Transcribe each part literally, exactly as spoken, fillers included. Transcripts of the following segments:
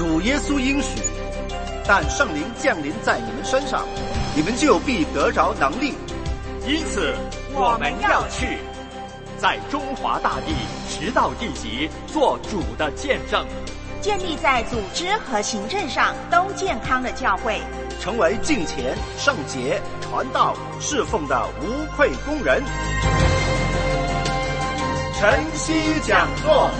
主耶稣应许，但圣灵降临在你们身上，你们就必得着能力。 因此我们要去，在中华大地直到地极做主的见证， 建立在组织和行政上都健康的教会， 成为敬虔、圣洁、传道、侍奉的无愧工人。晨曦讲座。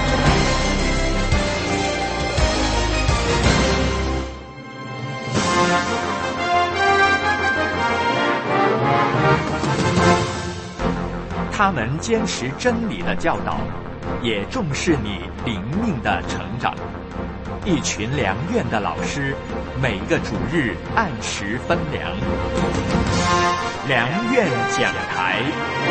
他们坚持真理的教导，也重视你灵命的成长。一群良院的老师，每个主日按时分粮。良院讲台。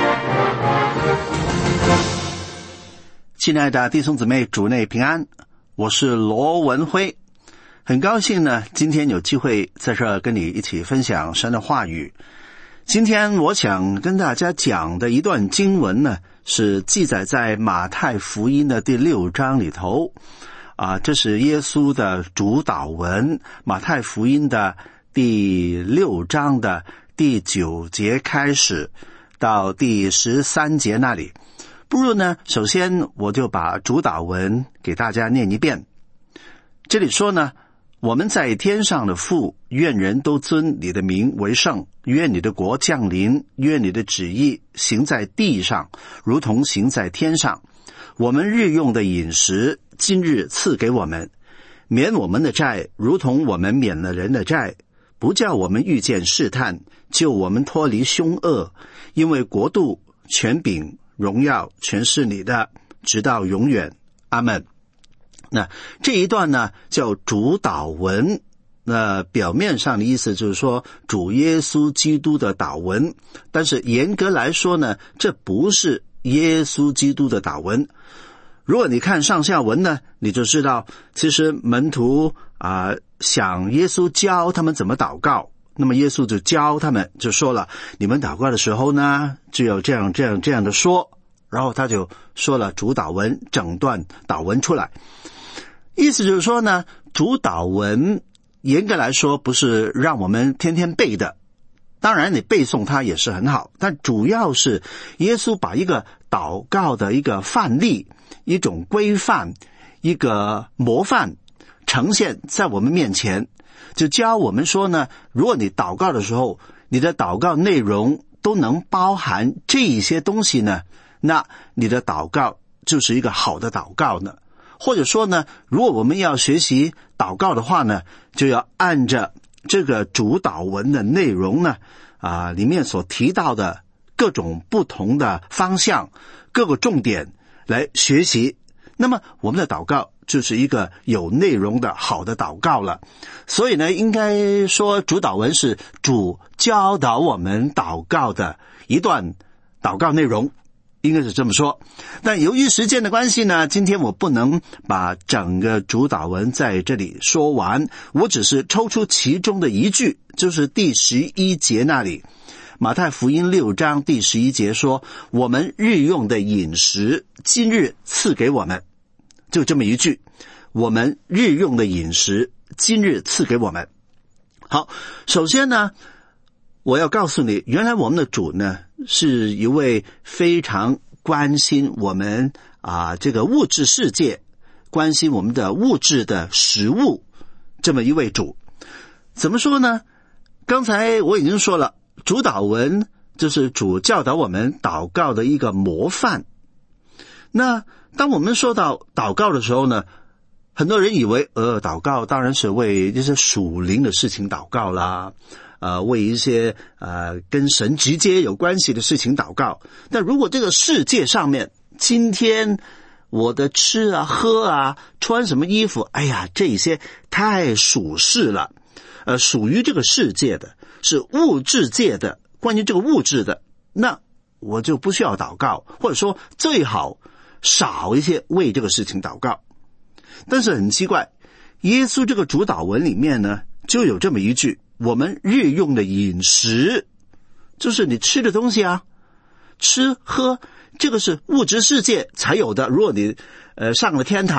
亲爱的弟兄姊妹，主内平安，我是罗文辉，很高兴呢，今天有机会在这儿跟你一起分享神的话语。今天我想跟大家讲的一段经文呢，是记载在马太福音的第六章里头啊，这是耶稣的主祷文，马太福音的第六章的第九节开始到第十三节那里。不如呢，首先我就把主祷文给大家念一遍。这里说呢，我们在天上的父，愿人都尊你的名为圣，愿你的国降临，愿你的旨意行在地上，如同行在天上。我们日用的饮食，今日赐给我们，免我们的债，如同我们免了人的债，不叫我们遇见试探，救我们脱离凶恶，因为国度、权柄、荣耀全是你的，直到永远。阿们。那这一段呢叫主祷文，那表面上的意思就是说主耶稣基督的祷文，但是严格来说呢，这不是耶稣基督的祷文。如果你看上下文呢，你就知道其实门徒啊、呃、想耶稣教他们怎么祷告，那么耶稣就教他们，就说了，你们祷告的时候呢，就要这样这样这样的说，然后他就说了主祷文，整段祷文出来。意思就是说呢，主祷文严格来说不是让我们天天背的，当然你背诵它也是很好，但主要是耶稣把一个祷告的一个范例、一种规范、一个模范呈现在我们面前，就教我们说呢，如果你祷告的时候，你的祷告内容都能包含这些东西呢，那你的祷告就是一个好的祷告呢。或者说呢，如果我们要学习祷告的话呢，就要按着这个主祷文的内容呢，啊，里面所提到的各种不同的方向、各个重点来学习。那么我们的祷告就是一个有内容的好的祷告了。所以呢，应该说主祷文是主教导我们祷告的一段祷告内容，应该是这么说。但由于时间的关系呢，今天我不能把整个主祷文在这里说完，我只是抽出其中的一句，就是第十一节那里，马太福音六章第十一节说，我们日用的饮食，今日赐给我们，就这么一句，我们日用的饮食，今日赐给我们。好，首先呢，我要告诉你，原来我们的主呢，是一位非常关心我们啊这个物质世界，关心我们的物质的食物，这么一位主。怎么说呢？刚才我已经说了，主祷文就是主教导我们祷告的一个模范。那当我们说到祷告的时候呢，很多人以为呃，祷告当然是为一些属灵的事情祷告啦，呃，为一些呃跟神直接有关系的事情祷告。但如果这个世界上面，今天我的吃啊、喝啊、穿什么衣服，哎呀，这些太属世了，呃，属于这个世界的，是物质界的，关于这个物质的，那我就不需要祷告，或者说最好少一些为这个事情祷告。但是很奇怪，耶稣这个主祷文里面呢，就有这么一句，我们日用的饮食，就是你吃的东西啊，吃喝，这个是物质世界才有的。如果你呃上了天堂，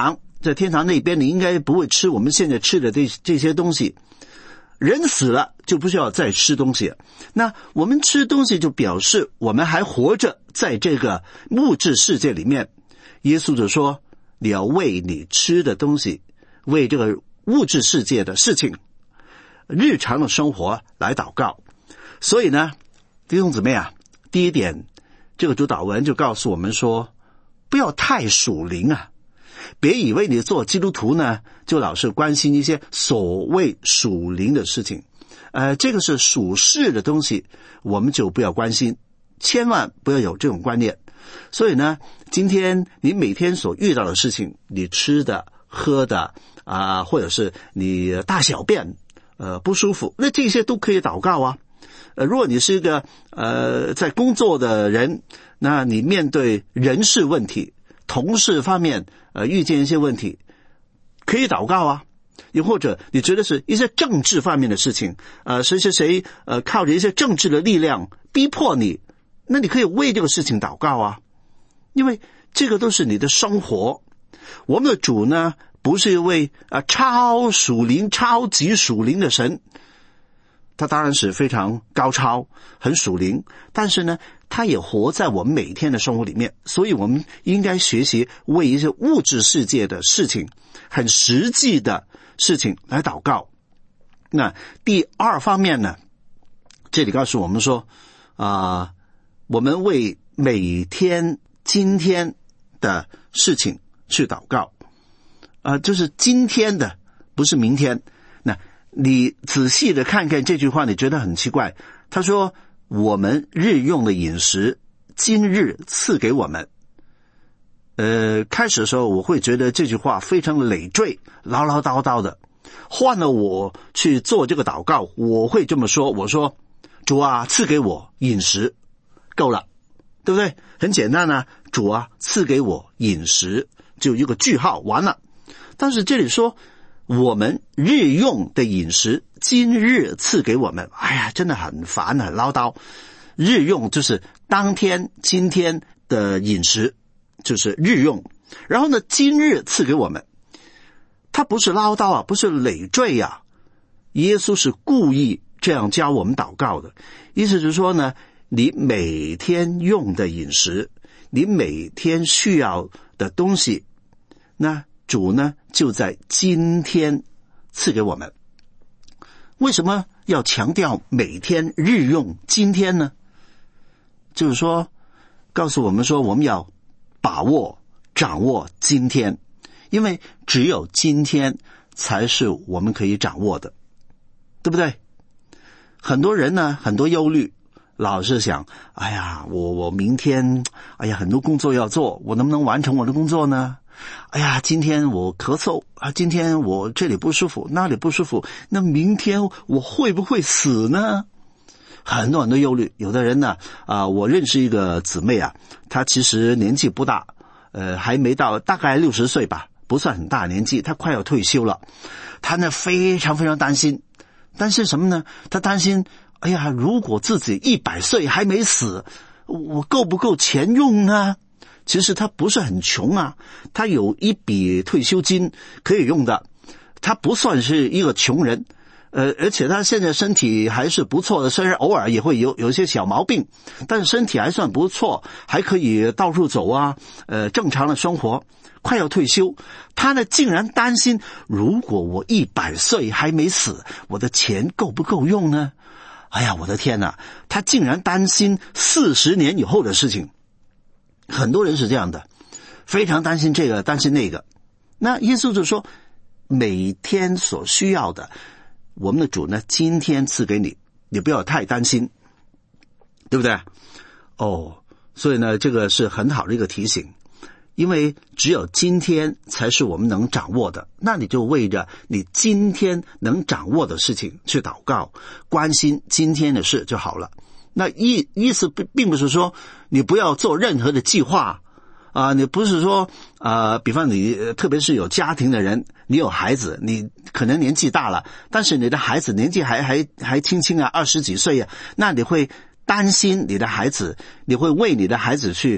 在天堂那边你应该不会吃我们现在吃的这这些东西。人死了就不需要再吃东西，那我们吃东西就表示我们还活着在这个物质世界里面。耶稣就说你要为你吃的东西，为这个物质世界的事情，日常的生活来祷告。所以呢，弟兄姊妹啊，第一点，这个主祷文就告诉我们说，不要太属灵啊，别以为你做基督徒呢就老是关心一些所谓属灵的事情，呃，这个是属世的东西，我们就不要关心，千万不要有这种观念。所以呢，今天你每天所遇到的事情，你吃的喝的啊、呃，或者是你大小便呃不舒服，那这些都可以祷告啊。呃，如果你是一个呃在工作的人，那你面对人事问题，同事方面呃遇见一些问题，可以祷告啊。又或者你觉得是一些政治方面的事情，呃谁谁谁呃靠着一些政治的力量逼迫你，那你可以为这个事情祷告啊。因为这个都是你的生活。我们的主呢不是一位啊、呃、超属灵超级属灵的神，他当然是非常高超很属灵，但是呢他也活在我们每天的生活里面，所以我们应该学习为一些物质世界的事情，很实际的事情来祷告。那第二方面呢，这里告诉我们说啊、呃，我们为每天今天的事情去祷告啊、呃，就是今天的，不是明天。那你仔细的看看这句话，你觉得很奇怪。他说我们日用的饮食今日赐给我们。呃，开始的时候我会觉得这句话非常累赘，唠唠叨叨的。换了我去做这个祷告，我会这么说，我说主啊，赐给我饮食，够了，对不对？很简单啊，主啊，赐给我饮食，就一个句号，完了。但是这里说我们日用的饮食今日赐给我们，哎呀，真的很烦很唠叨。日用就是当天今天的饮食，就是日用。然后呢，今日赐给我们，他不是唠叨啊，不是累赘啊，耶稣是故意这样教我们祷告的。意思是说呢，你每天用的饮食，你每天需要的东西，那主呢就在今天赐给我们。为什么要强调每天日用今天呢？就是说告诉我们说，我们要把握掌握今天，因为只有今天才是我们可以掌握的，对不对？很多人呢很多忧虑，老是想，哎呀，我我明天，哎呀，很多工作要做，我能不能完成我的工作呢？哎呀，今天我咳嗽啊，今天我这里不舒服，那里不舒服，那明天我会不会死呢？很多很多忧虑。有的人呢，啊、呃，我认识一个姊妹啊，她其实年纪不大，呃，还没到，大概六十岁吧，不算很大年纪，她快要退休了。她呢非常非常担心，担心什么呢？她担心，哎呀，如果自己一百岁还没死，我够不够钱用呢？其实他不是很穷啊，他有一笔退休金可以用的，他不算是一个穷人，呃，而且他现在身体还是不错的，虽然偶尔也会有有一些小毛病，但是身体还算不错，还可以到处走啊，呃，正常的生活，快要退休。他呢竟然担心，如果我一百岁还没死，我的钱够不够用呢？哎呀，我的天哪，他竟然担心四十年以后的事情。很多人是这样的，非常担心这个担心那个。那耶稣就说，每天所需要的，我们的主呢今天赐给你，你不要太担心，对不对？哦，所以呢这个是很好的一个提醒，因为只有今天才是我们能掌握的，那你就为着你今天能掌握的事情去祷告，关心今天的事就好了。那意意思并不是说你不要做任何的计划啊、呃，你不是说啊、呃，比方你特别是有家庭的人，你有孩子，你可能年纪大了，但是你的孩子年纪还还还轻轻啊，二十几岁啊，那你会担心你的孩子，你会为你的孩子去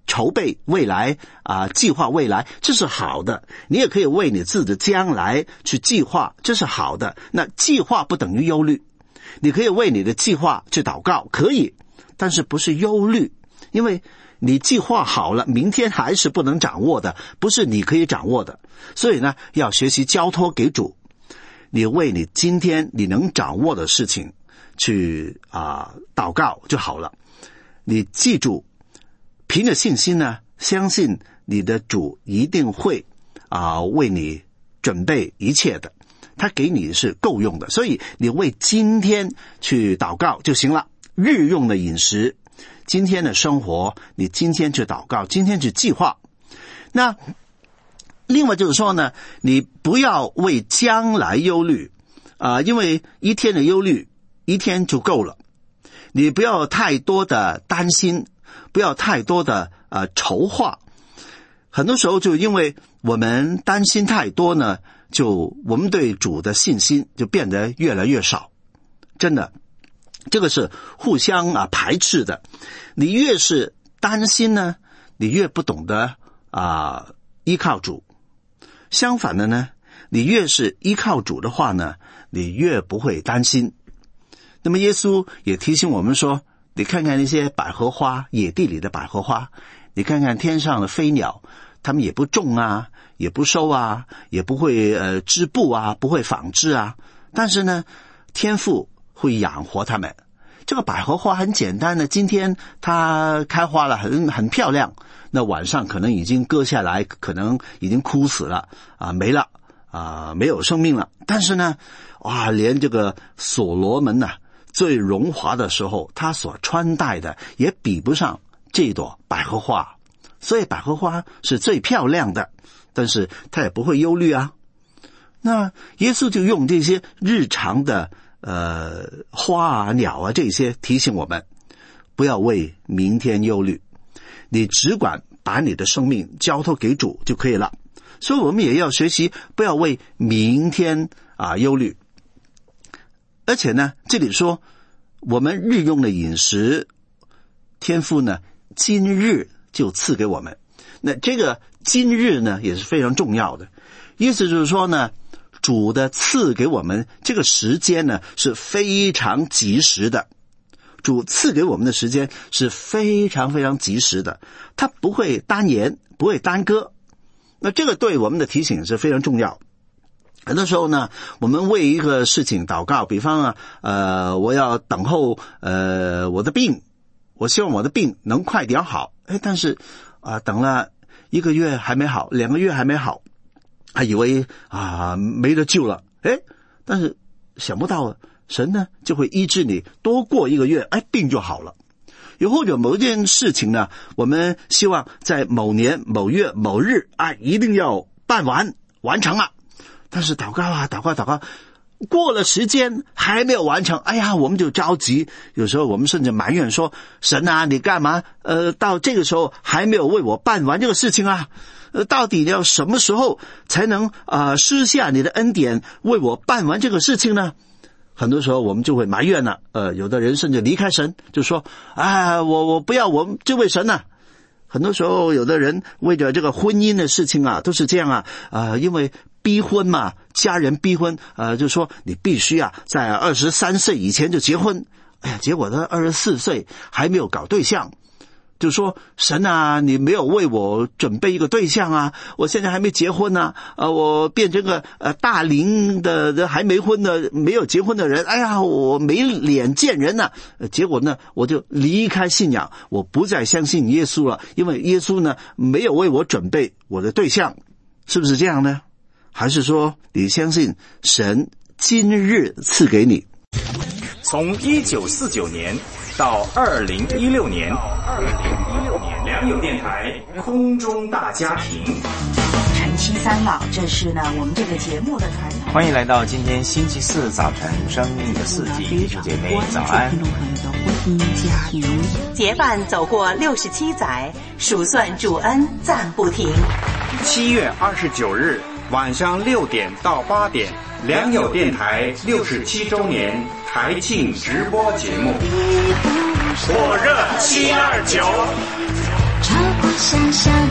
筹备未来啊、呃，计划未来，这是好的。你也可以为你自己的将来去计划，这是好的。那计划不等于忧虑，你可以为你的计划去祷告，可以，但是不是忧虑，因为你计划好了，明天还是不能掌握的，不是你可以掌握的。所以呢，要学习交托给主，你为你今天你能掌握的事情去啊、呃、祷告就好了。你记住，凭着信心呢，相信你的主一定会啊、呃、为你准备一切的，他给你是够用的，所以你为今天去祷告就行了。日用的饮食，今天的生活，你今天去祷告，今天去计划。那另外就是说呢，你不要为将来忧虑啊、呃，因为一天的忧虑一天就够了。你不要太多的担心，不要太多的呃筹划。很多时候就因为我们担心太多呢，就我们对主的信心就变得越来越少。真的，这个是互相啊排斥的。你越是担心呢，你越不懂得啊依靠主。相反的呢，你越是依靠主的话呢，你越不会担心。那么耶稣也提醒我们说，你看看那些百合花，野地里的百合花，你看看天上的飞鸟，他们也不种啊，也不收啊，也不会呃织布啊，不会纺织啊，但是呢，天父会养活他们。这个百合花很简单的，今天它开花了，很很漂亮，那晚上可能已经割下来，可能已经枯死了啊，没了啊，没有生命了。但是呢，哇，连这个所罗门呐、啊，最荣华的时候，他所穿戴的也比不上这朵百合花。所以百合花是最漂亮的，但是他也不会忧虑啊。那耶稣就用这些日常的呃花啊鸟啊这些提醒我们，不要为明天忧虑，你只管把你的生命交托给主就可以了。所以我们也要学习不要为明天啊忧虑。而且呢，这里说我们日用的饮食，天父呢今日就赐给我们。那这个今日呢也是非常重要的，意思就是说呢，主的赐给我们这个时间呢是非常及时的，主赐给我们的时间是非常非常及时的，它不会耽延，不会耽搁。那这个对我们的提醒是非常重要。很多时候呢，我们为一个事情祷告，比方啊，呃，我要等候呃我的病，我希望我的病能快点好，哎，但是啊、呃，等了一个月还没好，两个月还没好，还以为啊没得救了，哎，但是想不到神呢就会医治你，多过一个月，哎，病就好了。又或者某件事情呢，我们希望在某年某月某日啊一定要办完完成了，但是祷告啊祷告祷告，过了时间还没有完成，哎呀，我们就着急。有时候我们甚至埋怨说，神啊，你干嘛呃到这个时候还没有为我办完这个事情啊？呃，到底要什么时候才能啊、呃、施下你的恩典为我办完这个事情呢？很多时候我们就会埋怨了，呃，有的人甚至离开神，就说啊，我我不要我们这位神呐、啊。很多时候有的人为着这个婚姻的事情啊，都是这样啊，呃，因为逼婚嘛，家人逼婚，呃，就说你必须啊，在二十三岁以前就结婚。哎呀，结果他二十四岁还没有搞对象，就说神啊，你没有为我准备一个对象啊，我现在还没结婚啊，呃，我变成个呃大龄的还没婚的没有结婚的人，哎呀，我没脸见人呐、啊。结果呢，我就离开信仰，我不再相信耶稣了，因为耶稣呢没有为我准备我的对象，是不是这样呢？还是说你相信神今日赐给你？ 从一九四九年到二零一六年，二零一六年良友电台空中大家庭。 陈七三老，这是呢我们这个节目的传统。 欢迎来到今天星期四早晨生命的四季，弟兄姐妹早安。 结伴走过六十七载，数算主恩赞不停。 七月二十九日晚上六点到八点，良友电台六十七周年台庆直播节目，火热七二九。 想象。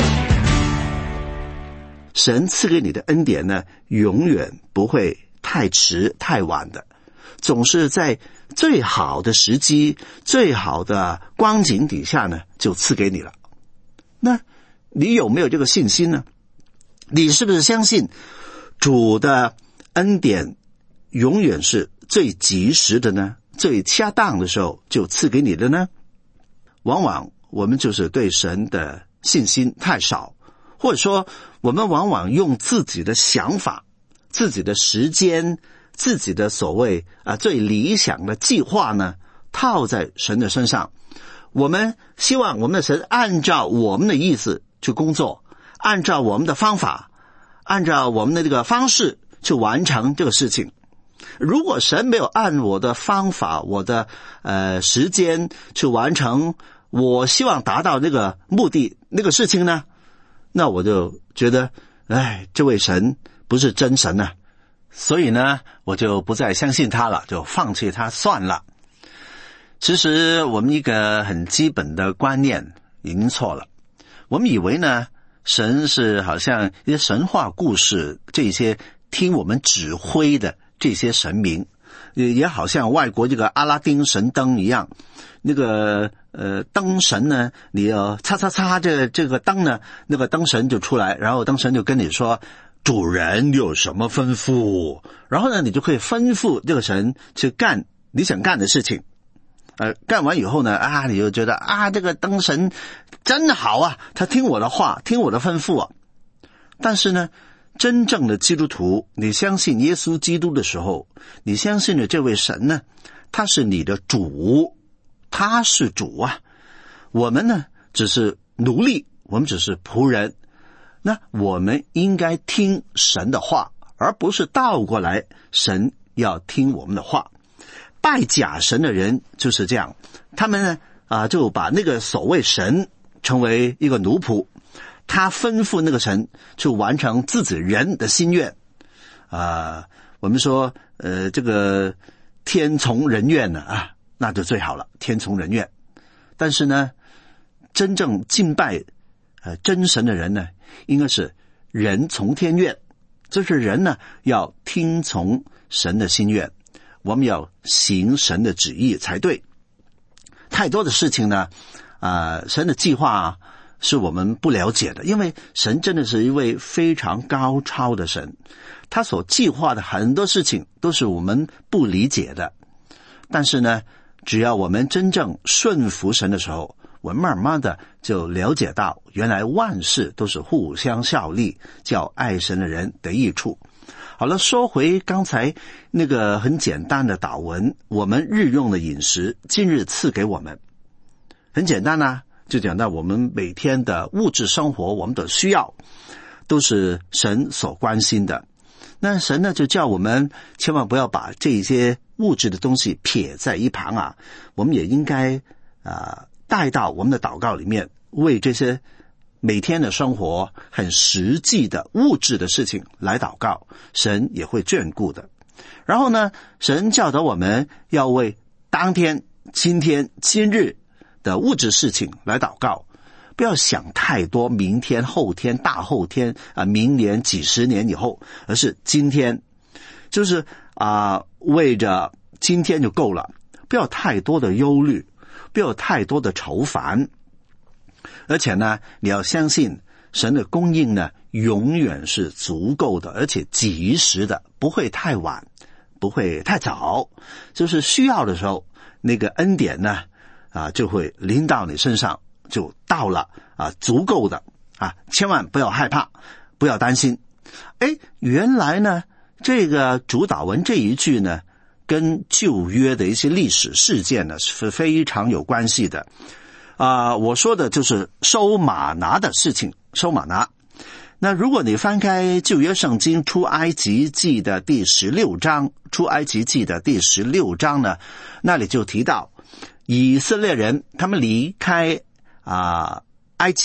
神赐给你的恩典呢，永远不会太迟太晚的，总是在最好的时机、最好的光景底下呢，就赐给你了。那你有没有这个信心呢？你是不是相信主的恩典永远是最及时的呢？最恰当的时候就赐给你的呢？往往我们就是对神的信心太少，或者说我们往往用自己的想法、自己的时间、自己的所谓啊最理想的计划呢，套在神的身上。我们希望我们的神按照我们的意思去工作，按照我们的方法，按照我们的这个方式去完成这个事情。如果神没有按我的方法、我的呃时间去完成我希望达到那个目的、那个事情呢，那我就觉得，哎，这位神不是真神啊，所以呢，我就不再相信他了，就放弃他算了。其实我们一个很基本的观念已经错了，我们以为呢，神是好像一些神话故事，这些听我们指挥的这些神明，也好像外国这个阿拉丁神灯一样，那个呃灯神呢，你要擦擦擦这这个灯呢，那个灯神就出来，然后灯神就跟你说主人有什么吩咐，然后呢你就可以吩咐这个神去干你想干的事情。呃，干完以后呢，啊，你就觉得啊，这个灯神真好啊，他听我的话，听我的吩咐啊。但是呢，真正的基督徒，你相信耶稣基督的时候，你相信的这位神呢，他是你的主，他是主啊。我们呢，只是奴隶，我们只是仆人。那我们应该听神的话，而不是倒过来，神要听我们的话。拜假神的人就是这样，他们呢啊就把那个所谓神成为一个奴仆，他吩咐那个神去完成自己人的心愿啊。我们说呃这个天从人愿呢啊，那就最好了，天从人愿。但是呢，真正敬拜呃真神的人呢，应该是人从天愿，就是人呢要听从神的心愿。我们要行神的旨意才对。太多的事情呢，啊、呃，神的计划啊，是我们不了解的，因为神真的是一位非常高超的神，他所计划的很多事情都是我们不理解的。但是呢，只要我们真正顺服神的时候，我们慢慢的就了解到，原来万事都是互相效力，叫爱神的人得益处。好了，说回刚才那个很简单的祷文，我们日用的饮食今日赐给我们，很简单啊，就讲到我们每天的物质生活，我们的需要都是神所关心的。那神呢就叫我们千万不要把这些物质的东西撇在一旁啊，我们也应该啊、呃、带到我们的祷告里面，为这些每天的生活很实际的物质的事情来祷告，神也会眷顾的。然后呢，神教导我们要为当天、今天、今日的物质事情来祷告，不要想太多明天、后天、大后天啊，明年、几十年以后，而是今天，就是啊、呃，为着今天就够了，不要太多的忧虑，不要太多的愁烦。而且呢，你要相信神的供应呢，永远是足够的，而且及时的，不会太晚，不会太早。就是需要的时候，那个恩典呢，啊，就会临到你身上，就到了啊，足够的啊，千万不要害怕，不要担心。哎，原来呢，这个主祷文这一句呢，跟旧约的一些历史事件呢是非常有关系的。啊、呃，我说的就是收玛拿的事情，收玛拿。那如果你翻开旧约圣经出埃及记的第十六章，出埃及记的第十六章呢，那里就提到以色列人他们离开啊、呃、埃及，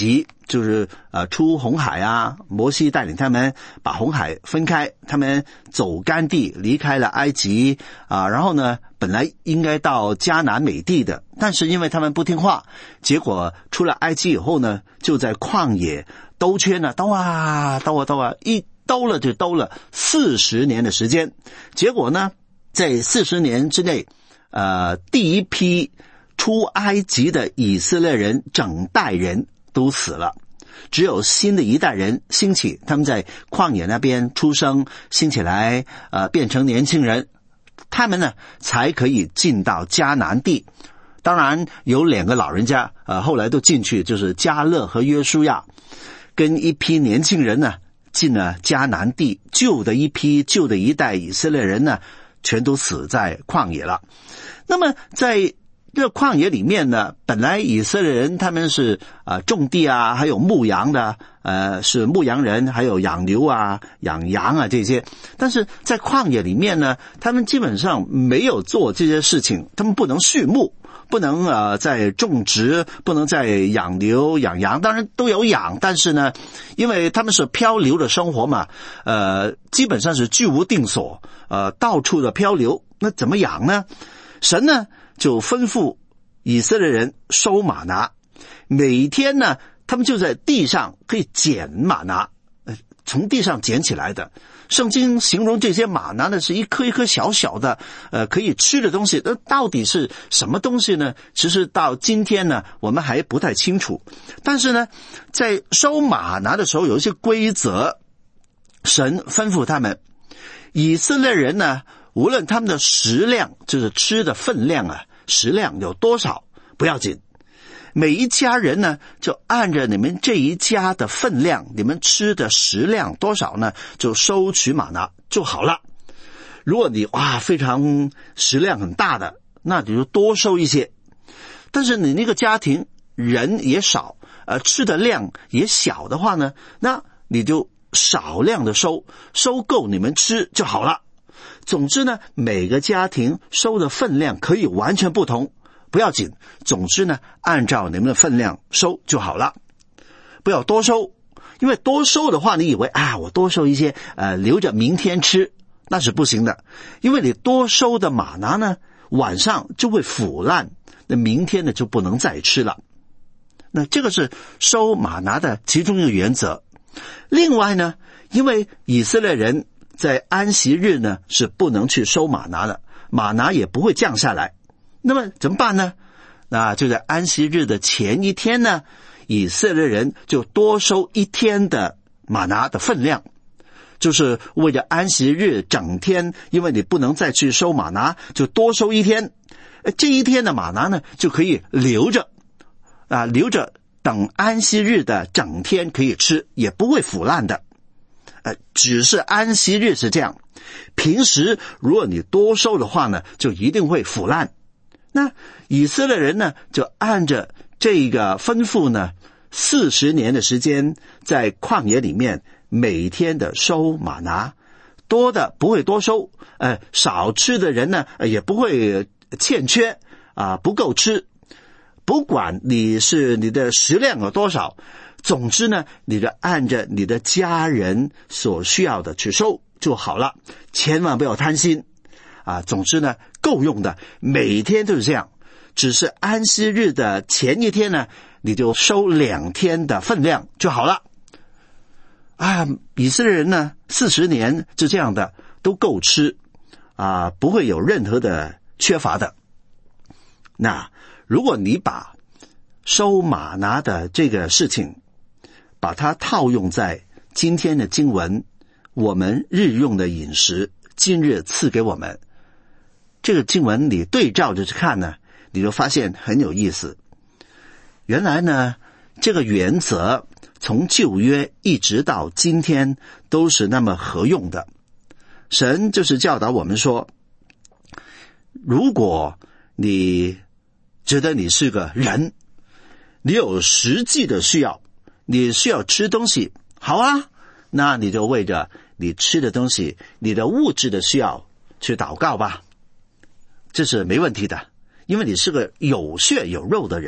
就是呃出红海啊，摩西带领他们把红海分开，他们走干地离开了埃及啊，然后呢本来应该到迦南美地的，但是因为他们不听话，结果出了埃及以后呢，就在旷野兜圈呢，兜啊兜啊兜啊，一兜了就兜了四十年的时间，结果呢在四十年之内，呃第一批出埃及的以色列人整代人都死了，只有新的一代人兴起，他们在旷野那边出生，兴起来呃变成年轻人，他们呢才可以进到迦南地。当然有两个老人家呃后来都进去，就是迦勒和约书亚，跟一批年轻人呢进了迦南地，旧的一批旧的一代以色列人呢全都死在旷野了。那么在这旷野里面呢，本来以色列人他们是呃种地啊，还有牧羊的，呃是牧羊人，还有养牛啊、养羊啊这些。但是在旷野里面呢，他们基本上没有做这些事情，他们不能畜牧，不能呃再种植，不能再养牛养羊，当然都有养，但是呢，因为他们是漂流的生活嘛，呃基本上是居无定所，呃到处的漂流，那怎么养呢？神呢就吩咐以色列人收玛拿，每天呢他们就在地上可以捡玛拿，从地上捡起来的。圣经形容这些玛拿呢是一颗一颗小小的呃可以吃的东西，那到底是什么东西呢？其实到今天呢我们还不太清楚。但是呢在收玛拿的时候有一些规则，神吩咐他们，以色列人呢无论他们的食量，就是吃的分量啊，食量有多少不要紧，每一家人呢就按着你们这一家的分量，你们吃的食量多少呢，就收取玛拿就好了。如果你哇非常食量很大的，那你就多收一些。但是你那个家庭人也少，呃吃的量也小的话呢，那你就少量的收，收够你们吃就好了。总之呢，每个家庭收的分量可以完全不同，不要紧，总之呢按照你们的分量收就好了，不要多收。因为多收的话，你以为啊我多收一些呃留着明天吃，那是不行的。因为你多收的玛拿呢晚上就会腐烂，那明天呢就不能再吃了。那这个是收玛拿的其中一个原则。另外呢，因为以色列人在安息日呢是不能去收玛拿的，玛拿也不会降下来，那么怎么办呢？那就在安息日的前一天呢，以色列人就多收一天的玛拿的分量，就是为了安息日整天，因为你不能再去收玛拿，就多收一天，这一天的玛拿呢就可以留着啊，留着等安息日的整天可以吃，也不会腐烂的。呃，只是安息日是这样，平时如果你多收的话呢，就一定会腐烂。那以色列人呢，就按着这个吩咐呢，四十年的时间在旷野里面每天的收玛拿，多的不会多收，呃，少吃的人呢也不会欠缺啊、呃，不够吃。不管你是你的食量有多少，总之呢，你就按着你的家人所需要的去收就好了，千万不要贪心啊！总之呢，够用的，每天都是这样。只是安息日的前一天呢，你就收两天的分量就好了。啊，以色列人呢，四十年就这样的，都够吃啊，不会有任何的缺乏的。那如果你把收玛拿的这个事情把它套用在今天的经文，我们日用的饮食今日赐给我们，这个经文你对照着去看呢，你就发现很有意思。原来呢，这个原则从旧约一直到今天都是那么合用的。神就是教导我们说，如果你觉得你是个人，你有实际的需要，你需要吃东西，好啊，那你就为着你吃的东西，你的物质的需要去祷告吧，这是没问题的。因为你是个有血有肉的人，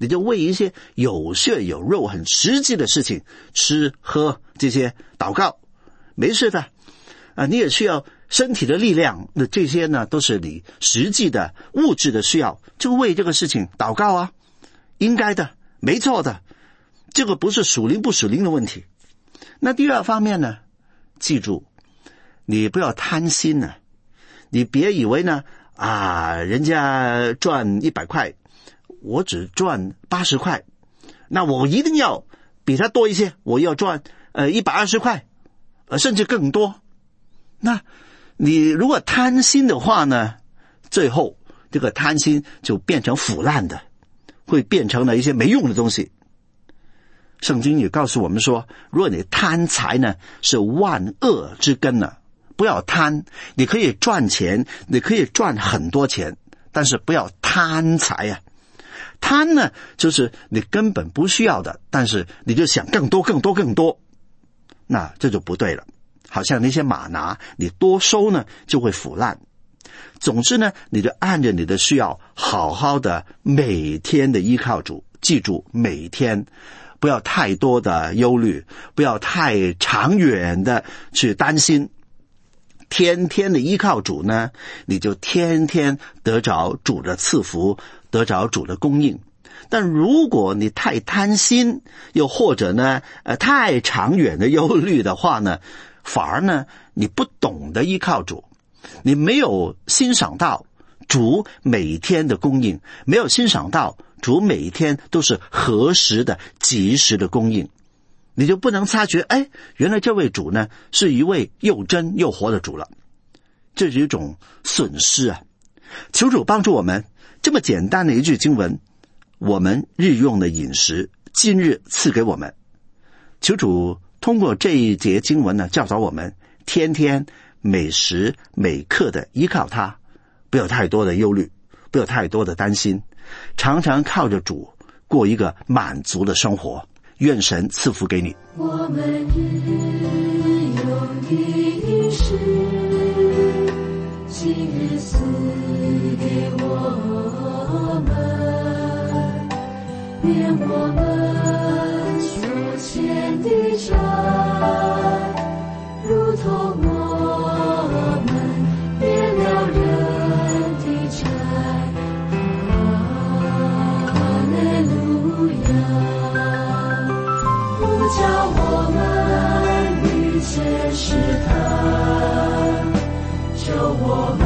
你就为一些有血有肉很实际的事情，吃喝这些祷告，没事的啊。你也需要身体的力量，那这些呢都是你实际的物质的需要，就为这个事情祷告啊，应该的，没错的，这个不是属灵不属灵的问题。那第二方面呢，记住你不要贪心呢、啊，你别以为呢啊，人家赚一百块，我只赚八十块，那我一定要比他多一些，我要赚呃一百二十块，呃甚至更多。那你如果贪心的话呢，最后这个贪心就变成腐烂的，会变成了一些没用的东西。圣经也告诉我们说，如果你贪财呢，是万恶之根呢。不要贪，你可以赚钱，你可以赚很多钱，但是不要贪财啊。贪呢，就是你根本不需要的，但是你就想更多更多更多，那这就不对了。好像那些玛拿，你多收呢就会腐烂。总之呢，你就按着你的需要好好的每天的依靠主，记住每天不要太多的忧虑，不要太长远的去担心，天天的依靠主呢，你就天天得着主的赐福，得着主的供应。但如果你太贪心，又或者呢呃太长远的忧虑的话呢，反而呢你不懂得依靠主，你没有欣赏到主每天的供应，没有欣赏到主每天都是合时的及时的供应，你就不能察觉，哎，原来这位主呢是一位又真又活的主了，这是一种损失啊！求主帮助我们，这么简单的一句经文，我们日用的饮食今日赐给我们。求主通过这一节经文呢，教导我们天天每时每刻的依靠他，不要太多的忧虑，不要太多的担心，常常靠着主过一个满足的生活。愿神赐福给你。 我们日用的饮食，今日赐给我们，免我们所欠的债，如同我们免了人的债。哈利路亚！不叫我们遇见试探，救我们